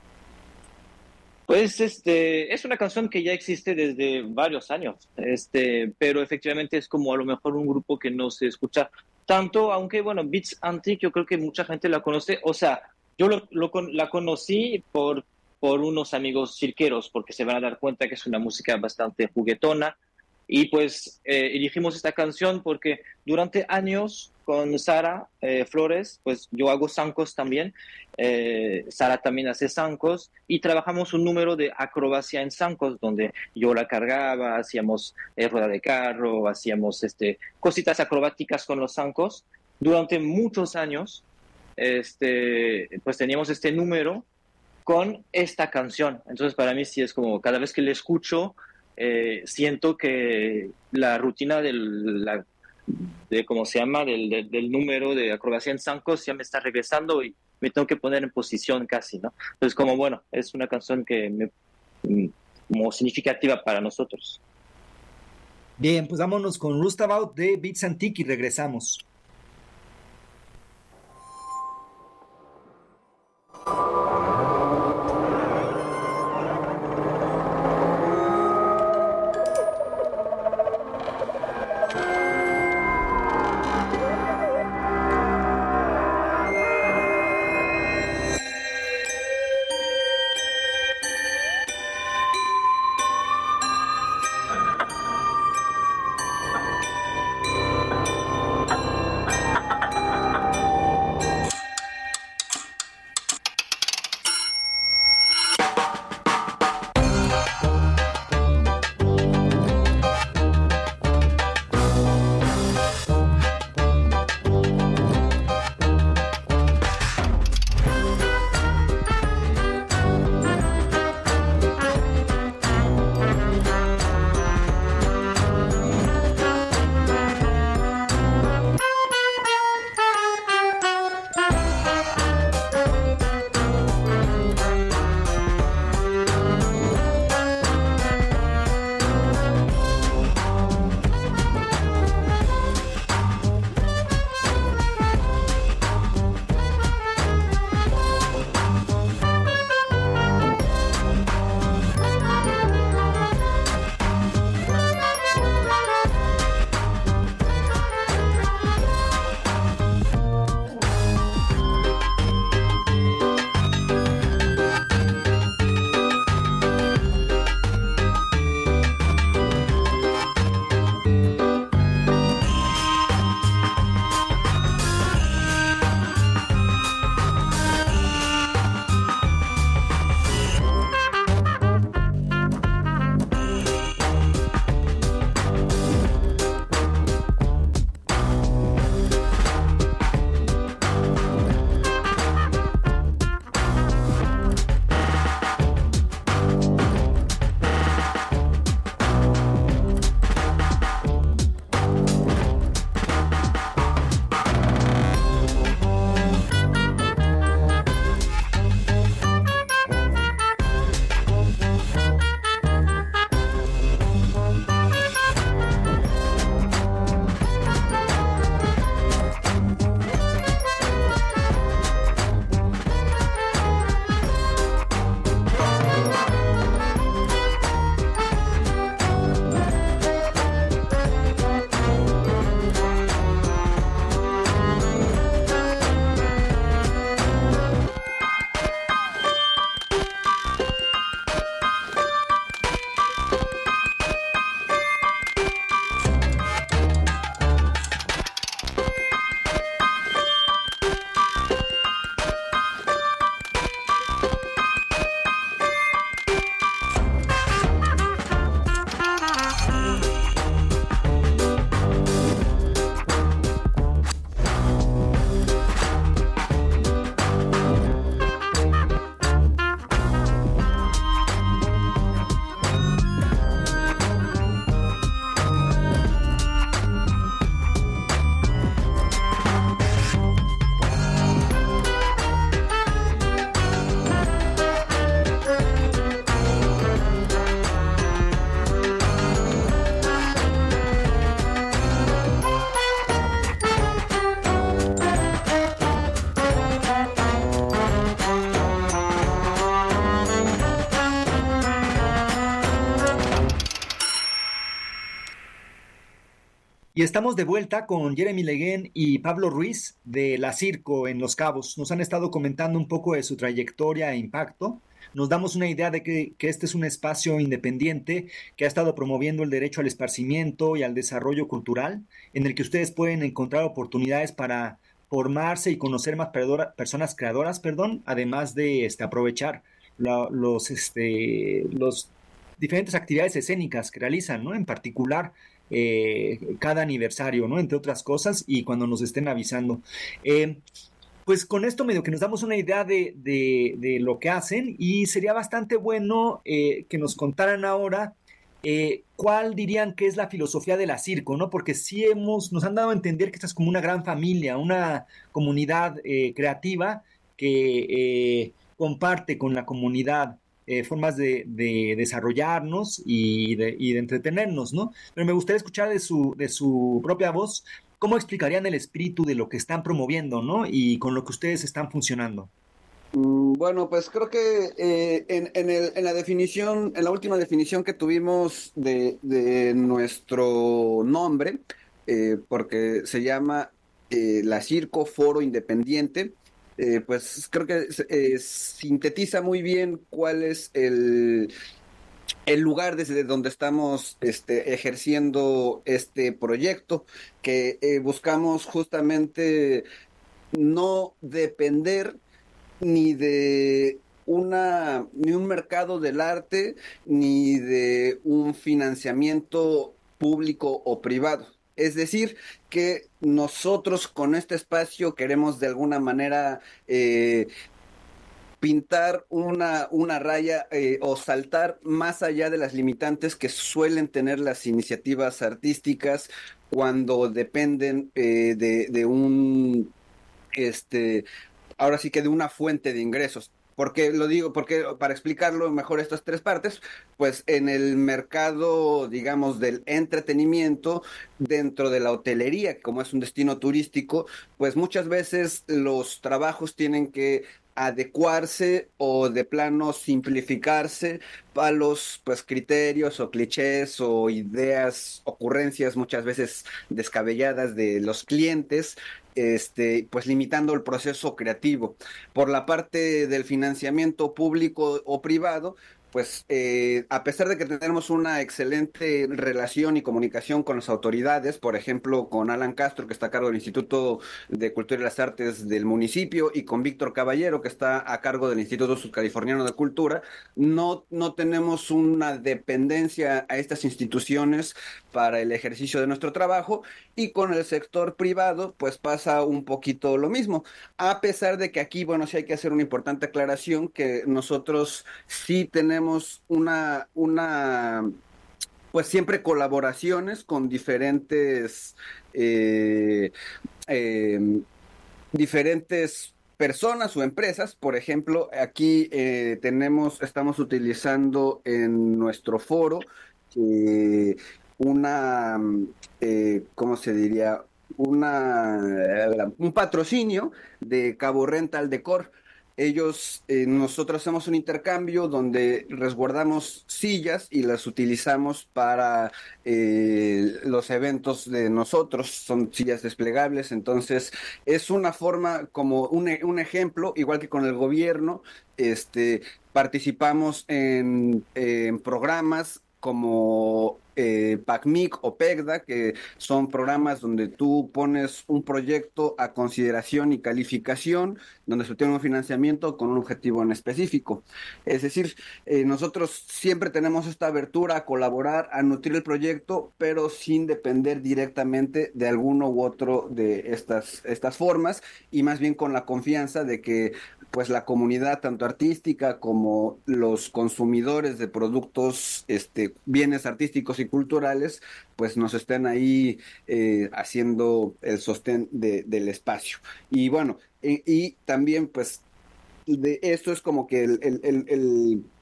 Pues este es una canción que ya existe desde varios años, este, pero efectivamente es como a lo mejor un grupo que no se escucha tanto, aunque bueno, Beats Antique yo creo que mucha gente la conoce, o sea, yo lo, lo, la conocí por, por unos amigos cirqueros, porque se van a dar cuenta que es una música bastante juguetona, y pues eh, elegimos esta canción porque durante años con Sara eh, Flores, pues yo hago zancos también, eh, Sara también hace zancos, y trabajamos un número de acrobacia en zancos, donde yo la cargaba, hacíamos eh, rueda de carro, hacíamos este, cositas acrobáticas con los zancos. Durante muchos años, este, pues teníamos este número con esta canción. Entonces para mí sí es como, cada vez que le escucho, eh, siento que la rutina del... La, de cómo se llama, del, del, del número de acrobacia en zancos ya me está regresando y me tengo que poner en posición casi, ¿no? Entonces, como bueno, es una canción que me, como significativa para nosotros. Bien, pues vámonos con Roustabout de Beats Antique y regresamos. Y estamos de vuelta con Jeremy Leguén y Pablo Ruiz de La Circo en Los Cabos. Nos han estado comentando un poco de su trayectoria e impacto. Nos damos una idea de que, que este es un espacio independiente que ha estado promoviendo el derecho al esparcimiento y al desarrollo cultural, en el que ustedes pueden encontrar oportunidades para formarse y conocer más creadora, personas creadoras, perdón, además de este, aprovechar la, los, este, los diferentes actividades escénicas que realizan, ¿no? En particular, Eh, cada aniversario, ¿no? Entre otras cosas, y cuando nos estén avisando. Eh, pues con esto medio que nos damos una idea de, de, de lo que hacen, y sería bastante bueno eh, que nos contaran ahora eh, cuál dirían que es la filosofía de La Circo, ¿no? Porque sí hemos, nos han dado a entender que esta es como una gran familia, una comunidad eh, creativa que eh, comparte con la comunidad Eh, formas de, de desarrollarnos y de, y de entretenernos, ¿no? Pero me gustaría escuchar de su, de su propia voz cómo explicarían el espíritu de lo que están promoviendo, ¿no? Y con lo que ustedes están funcionando. Bueno, pues creo que eh, en, en, el, en la definición, en la última definición que tuvimos de, de nuestro nombre, eh, porque se llama eh, La Circo Foro Independiente, Eh, pues creo que eh, sintetiza muy bien cuál es el, el lugar desde donde estamos este, ejerciendo este proyecto, que eh, buscamos justamente no depender ni de una ni un mercado del arte ni de un financiamiento público o privado. Es decir, que nosotros con este espacio queremos de alguna manera eh, pintar una, una raya eh, o saltar más allá de las limitantes que suelen tener las iniciativas artísticas cuando dependen eh, de, de un, este, ahora sí que de una fuente de ingresos. ¿Por qué lo digo? Porque para explicarlo mejor estas tres partes, pues en el mercado, digamos, del entretenimiento, dentro de la hotelería, como es un destino turístico, pues muchas veces los trabajos tienen que adecuarse o de plano simplificarse a los pues criterios o clichés o ideas, ocurrencias muchas veces descabelladas de los clientes, este, pues limitando el proceso creativo. Por la parte del financiamiento público o privado, pues eh, a pesar de que tenemos una excelente relación y comunicación con las autoridades, por ejemplo, con Alan Castro, que está a cargo del Instituto de Cultura y las Artes del municipio, y con Víctor Caballero, que está a cargo del Instituto Subcaliforniano de Cultura, no, no tenemos una dependencia a estas instituciones para el ejercicio de nuestro trabajo, y con el sector privado, pues pasa un poquito lo mismo, a pesar de que aquí, bueno, sí hay que hacer una importante aclaración, que nosotros sí tenemos una, una, pues siempre colaboraciones con diferentes, eh, eh, diferentes personas o empresas. Por ejemplo, aquí eh, tenemos, estamos utilizando en nuestro foro eh, una, eh, ¿cómo se diría? Una, un patrocinio de Cabo Rental Decor. Ellos, eh, nosotros hacemos un intercambio donde resguardamos sillas y las utilizamos para eh, los eventos de nosotros. Son sillas desplegables, entonces es una forma como un, un ejemplo, igual que con el gobierno, este, participamos en, en programas como eh, PACMIC o PECDA, que son programas donde tú pones un proyecto a consideración y calificación, donde se obtiene un financiamiento con un objetivo en específico. Es decir, eh, nosotros siempre tenemos esta abertura a colaborar, a nutrir el proyecto, pero sin depender directamente de alguno u otro de estas, estas formas, y más bien con la confianza de que pues la comunidad tanto artística como los consumidores de productos, este, bienes artísticos y culturales, pues nos estén ahí eh, haciendo el sostén de, del espacio. Y bueno, y, y también pues de esto es como que el, el, el, el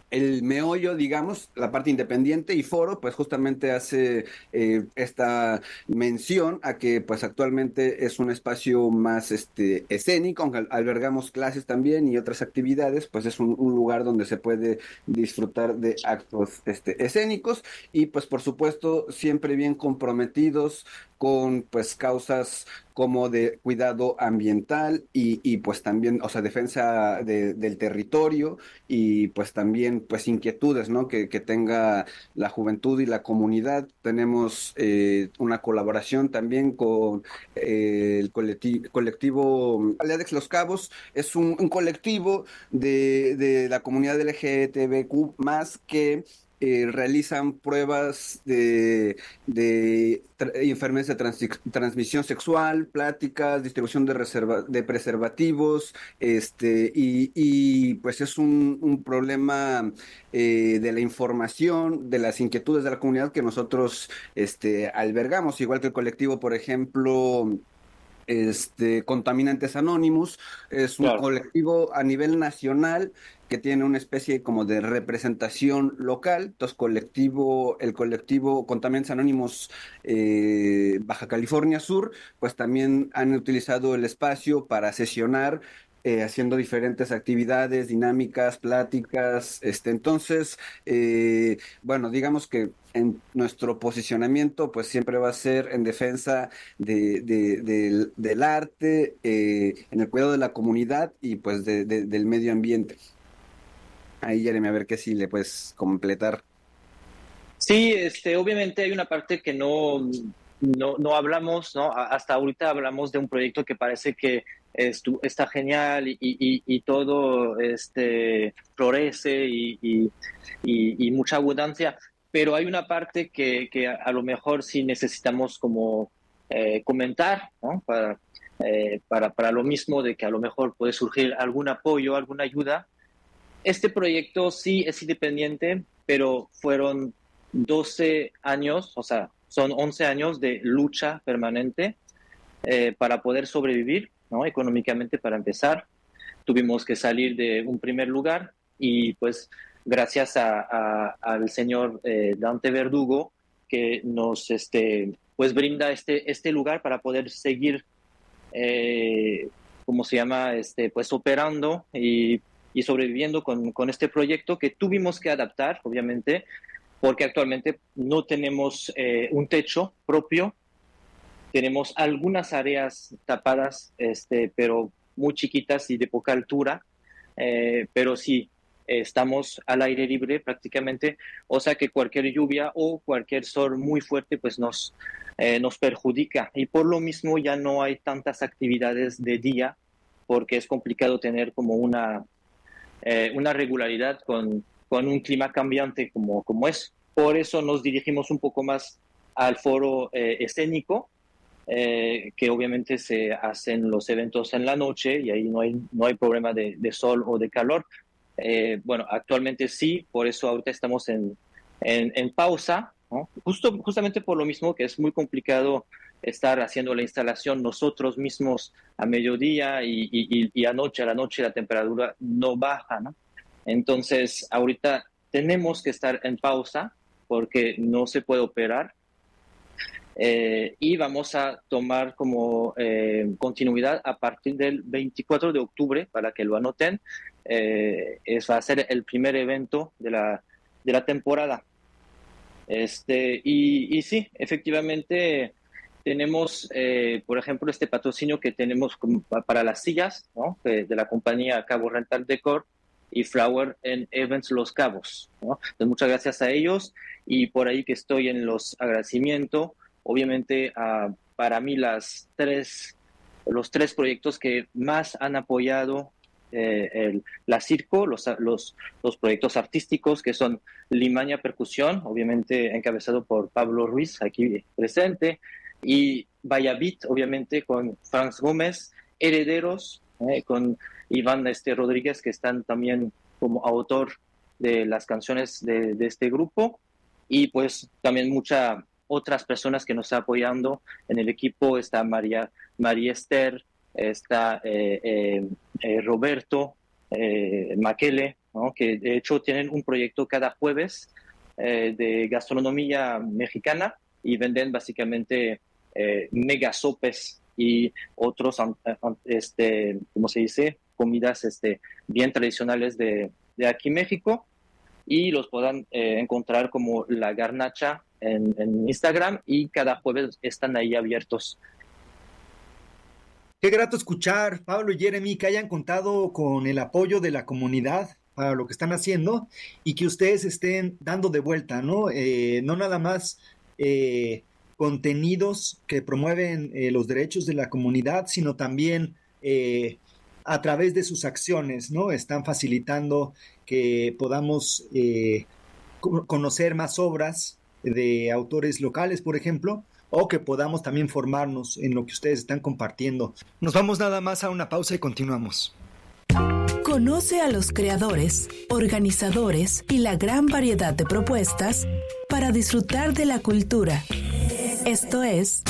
el meollo, digamos, la parte independiente, y Foro, pues justamente hace eh, esta mención a que pues actualmente es un espacio más este escénico, aunque albergamos clases también y otras actividades, pues es un, un lugar donde se puede disfrutar de actos este, escénicos, y pues por supuesto siempre bien comprometidos con pues causas como de cuidado ambiental y, y pues también, o sea, defensa de, del territorio, y pues también pues inquietudes, ¿no? Que, que tenga la juventud y la comunidad. Tenemos eh, una colaboración también con eh, el colectivo, colectivo Aledex Los Cabos. Es un, un colectivo de, de la comunidad L G T B Q más, que Eh, realizan pruebas de, de tra- enfermedades de trans- transmisión sexual, pláticas, distribución de, reserva- de preservativos, este, y, y pues es un, un problema eh, de la información, de las inquietudes de la comunidad que nosotros este, albergamos, igual que el colectivo, por ejemplo, este, Contaminantes Anónimos. Es un Claro. colectivo a nivel nacional que tiene una especie como de representación local. Entonces, colectivo, el colectivo Contaminantes Anónimos eh, Baja California Sur, pues también han utilizado el espacio para sesionar, eh, haciendo diferentes actividades, dinámicas, pláticas. Este, entonces, eh, bueno, digamos que en nuestro posicionamiento, pues siempre va a ser en defensa de, de- del, del arte, eh, en el cuidado de la comunidad y pues de- de- del medio ambiente. Ahí, Jeremy, a ver qué sí le puedes completar. Sí, este, obviamente hay una parte que no, no, no hablamos, ¿no? A- Hasta ahorita hablamos de un proyecto que parece que estu- está genial y, y, y todo este, florece y, y, y- y mucha abundancia, pero hay una parte que, que a, a lo mejor sí necesitamos como eh, comentar, ¿no? Para, eh, para, para lo mismo de que a lo mejor puede surgir algún apoyo, alguna ayuda. Este proyecto sí es independiente, pero fueron doce años, o sea, son once años de lucha permanente eh, para poder sobrevivir, ¿no? Económicamente, para empezar. Tuvimos que salir de un primer lugar y pues gracias a, a- al señor eh, Dante Verdugo, que nos este, pues brinda este, este lugar para poder seguir, eh, ¿cómo se llama? Este, pues operando y, y sobreviviendo con, con este proyecto que tuvimos que adaptar, obviamente, porque actualmente no tenemos eh, un techo propio. Tenemos algunas áreas tapadas, este, pero muy chiquitas y de poca altura, eh, pero sí, eh, estamos al aire libre prácticamente, o sea que cualquier lluvia o cualquier sol muy fuerte pues nos, eh, nos perjudica, y por lo mismo ya no hay tantas actividades de día, porque es complicado tener como una, eh, una regularidad con, con un clima cambiante como, como es. Por eso nos dirigimos un poco más al foro eh, escénico, eh, que obviamente se hacen los eventos en la noche y ahí no hay, no hay problema de, de sol o de calor. Eh, bueno, actualmente sí, por eso ahorita estamos en, en, en pausa, ¿no? Justo, justamente por lo mismo que es muy complicado estar haciendo la instalación nosotros mismos a mediodía y, y, y anoche a la noche la temperatura no baja, ¿no? Entonces, ahorita tenemos que estar en pausa porque no se puede operar. Eh, y vamos a tomar como eh, continuidad a partir del veinticuatro de octubre, para que lo anoten. Eh, es, va a ser el primer evento de la, de la temporada. Este, y, y sí, efectivamente tenemos, eh, por ejemplo, este patrocinio que tenemos como pa- para las sillas, ¿no? de, de la compañía Cabo Rental Decor y Flower and Events Los Cabos, ¿no? Entonces, muchas gracias a ellos, y por ahí que estoy en los agradecimientos. Obviamente, uh, para mí las tres, los tres proyectos que más han apoyado eh, el, la Circo, los, los, los proyectos artísticos, que son Limaña Percusión, obviamente encabezado por Pablo Ruiz, aquí presente, y Bayabit, obviamente con Franz Gómez, Herederos, eh, con Iván este, Rodríguez, que están también como autor de las canciones de, de este grupo, y pues también mucha otras personas que nos están apoyando en el equipo. Está María, María Esther, está eh, eh, eh, Roberto, eh, Maquele, ¿no? Que de hecho tienen un proyecto cada jueves eh, de gastronomía mexicana y venden básicamente eh, mega sopes y otros, este, ¿cómo se dice? Comidas este, bien tradicionales de, de aquí México, y los puedan eh, encontrar como La Garnacha en, en Instagram, y cada jueves están ahí abiertos. Qué grato escuchar, Pablo y Jeremy, que hayan contado con el apoyo de la comunidad para lo que están haciendo y que ustedes estén dando de vuelta, ¿no? Eh, no nada más eh, contenidos que promueven eh, los derechos de la comunidad, sino también eh, a través de sus acciones, ¿no? Están facilitando que podamos eh, conocer más obras de autores locales, por ejemplo, o que podamos también formarnos en lo que ustedes están compartiendo. Nos vamos nada más a una pausa y continuamos. Conoce a los creadores, organizadores y la gran variedad de propuestas para disfrutar de la cultura. Esto es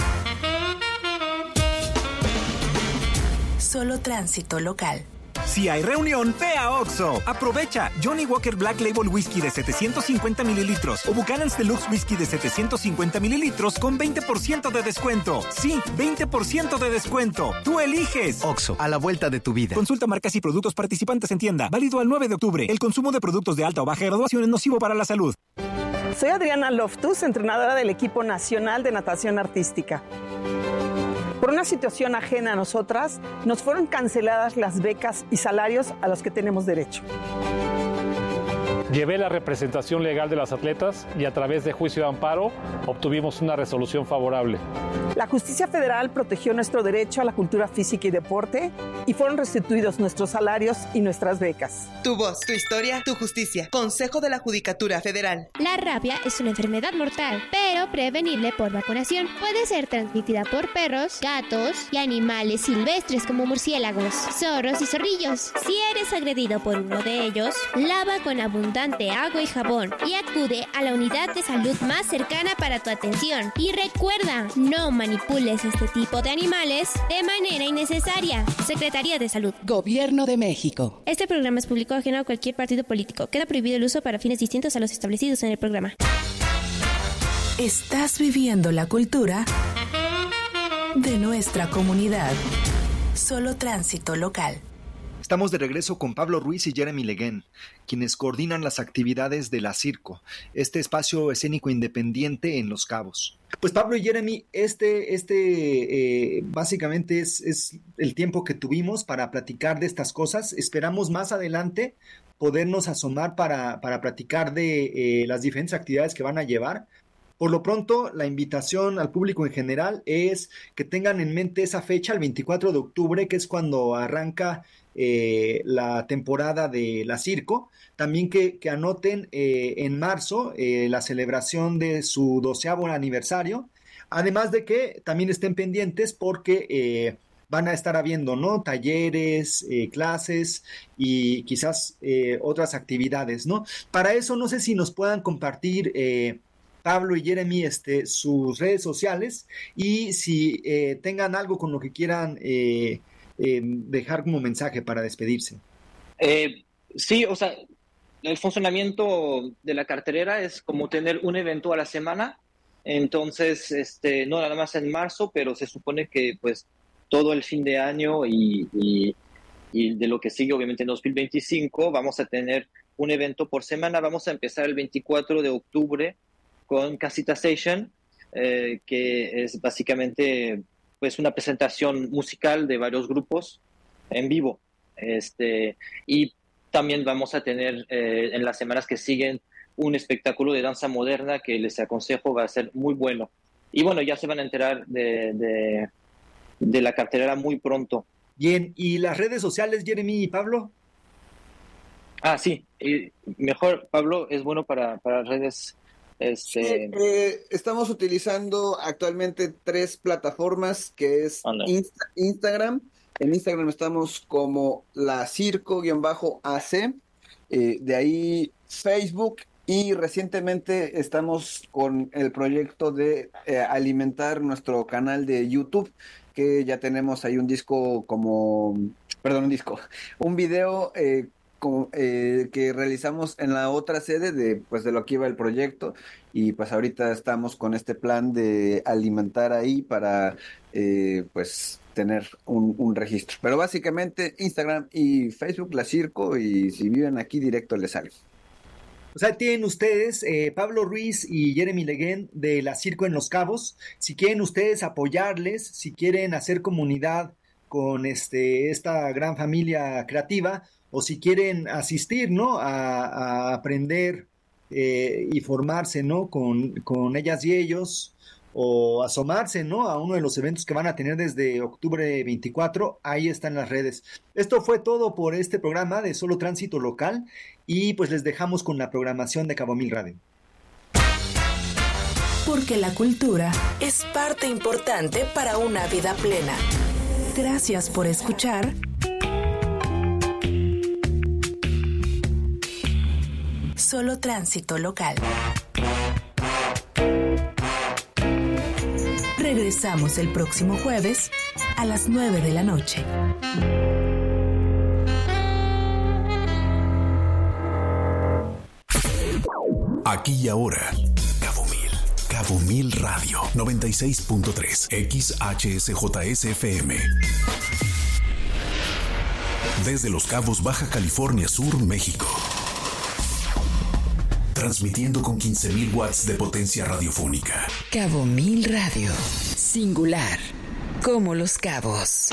Solo Tránsito Local. Si hay reunión, ve a Oxxo. Aprovecha Johnny Walker Black Label Whisky de setecientos cincuenta mililitros o Buchanan's Deluxe Whisky de setecientos cincuenta mililitros con veinte por ciento de descuento. Sí, veinte por ciento de descuento. Tú eliges. Oxxo, a la vuelta de tu vida. Consulta marcas y productos participantes en tienda. Válido al nueve de octubre. El consumo de productos de alta o baja graduación es nocivo para la salud. Soy Adriana Loftus, entrenadora del equipo nacional de natación artística. Por una situación ajena a nosotras, nos fueron canceladas las becas y salarios a los que tenemos derecho. Llevé la representación legal de las atletas y a través de juicio de amparo obtuvimos una resolución favorable. La justicia federal protegió nuestro derecho a la cultura física y deporte y fueron restituidos nuestros salarios y nuestras becas. Tu voz, tu historia, tu justicia. Consejo de la Judicatura Federal. La rabia es una enfermedad mortal, pero prevenible por vacunación. Puede ser transmitida por perros, gatos y animales silvestres como murciélagos, zorros y zorrillos. Si eres agredido por uno de ellos, lava con abundancia agua y jabón y acude a la unidad de salud más cercana para tu atención. Y recuerda, no manipules este tipo de animales de manera innecesaria. Secretaría de Salud. Gobierno de México. Este programa es público ajeno a cualquier partido político. Queda prohibido el uso para fines distintos a los establecidos en el programa. Estás viviendo la cultura de nuestra comunidad. Solo Tránsito Local. Estamos de regreso con Pablo Ruiz y Jeremy Leguén, quienes coordinan las actividades de La Circo, este espacio escénico independiente en Los Cabos. Pues Pablo y Jeremy, este, este eh, básicamente es, es el tiempo que tuvimos para platicar de estas cosas. Esperamos más adelante podernos asomar para, para platicar de eh, las diferentes actividades que van a llevar. Por lo pronto, la invitación al público en general es que tengan en mente esa fecha, el veinticuatro de octubre, que es cuando arranca eh, la temporada de La Circo. También que, que anoten eh, en marzo eh, la celebración de su doceavo aniversario. Además de que también estén pendientes porque eh, van a estar habiendo, ¿no?, talleres, eh, clases y quizás eh, otras actividades, ¿no? Para eso, no sé si nos puedan compartir... Eh, Pablo y Jeremy, este, sus redes sociales y si eh, tengan algo con lo que quieran eh, eh, dejar como mensaje para despedirse. Eh, sí, o sea, el funcionamiento de la cartelera es como tener un evento a la semana, entonces, este, no nada más en marzo, pero se supone que pues todo el fin de año y, y, y de lo que sigue, obviamente en dos mil veinticinco, vamos a tener un evento por semana. Vamos a empezar el veinticuatro de octubre con Casita Station, eh, que es básicamente pues una presentación musical de varios grupos en vivo. Este, y también vamos a tener eh, en las semanas que siguen un espectáculo de danza moderna que les aconsejo va a ser muy bueno. Y bueno, ya se van a enterar de, de, de la cartelera muy pronto. Bien, ¿y las redes sociales, Jeremy y Pablo? Ah, sí, y mejor, Pablo, es bueno para, para redes. Este... Sí, eh, estamos utilizando actualmente tres plataformas, que es Insta- Instagram. En Instagram estamos como La Circo-A C, eh, de ahí Facebook, y recientemente estamos con el proyecto de eh, alimentar nuestro canal de YouTube, que ya tenemos ahí un disco como, perdón, un disco, un video eh, como, eh, que realizamos en la otra sede de, pues, de lo que iba el proyecto, y pues ahorita estamos con este plan de alimentar ahí para eh, pues tener un, un registro. Pero básicamente Instagram y Facebook, La Circo, y si viven aquí directo les sale. O sea, tienen ustedes, eh, Pablo Ruiz y Jeremy Leguén de La Circo en Los Cabos. Si quieren ustedes apoyarles, si quieren hacer comunidad con este esta gran familia creativa, o si quieren asistir, ¿no? A, a aprender eh, y formarse, ¿no? Con, con ellas y ellos, o asomarse, ¿no? A uno de los eventos que van a tener desde octubre veinticuatro, ahí están las redes. Esto fue todo por este programa de Solo Tránsito Local, y pues les dejamos con la programación de Cabo Mil Radio. Porque la cultura es parte importante para una vida plena. Gracias por escuchar. Solo Tránsito Local. Regresamos el próximo jueves a las nueve de la noche. Aquí y ahora, Cabo Mil, Cabo Mil Radio, noventa y seis punto tres, X H S J S F M. Desde Los Cabos, Baja California Sur, México. Transmitiendo con quince mil watts de potencia radiofónica. Cabo Mil Radio, singular, como Los Cabos.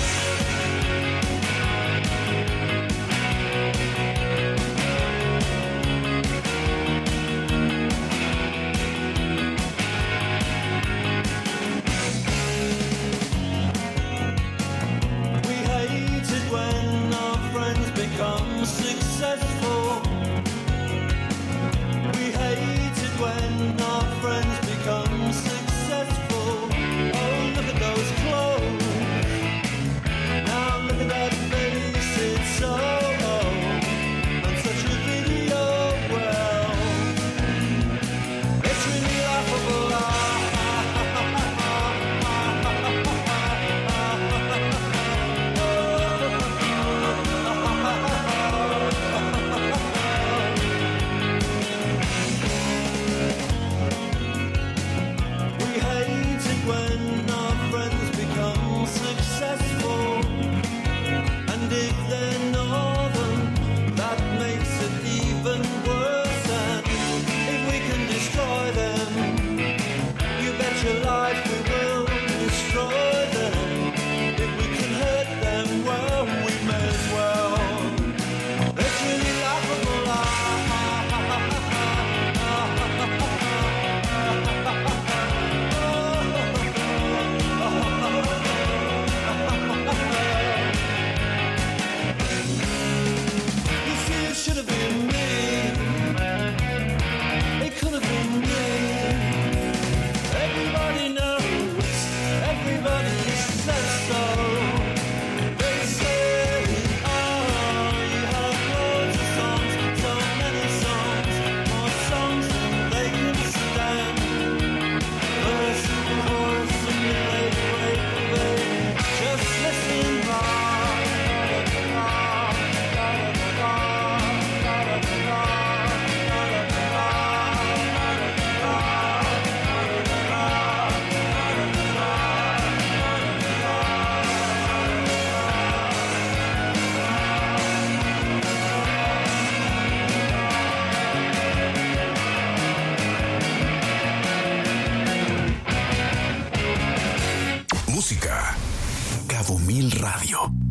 Cabo Mil Radio.